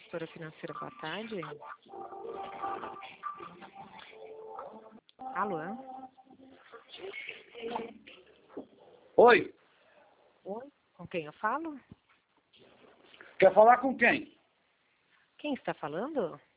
Gestora financeira, boa tarde. Alô? Oi, Oi? Com quem eu falo? quer falar com quem? Quem está falando?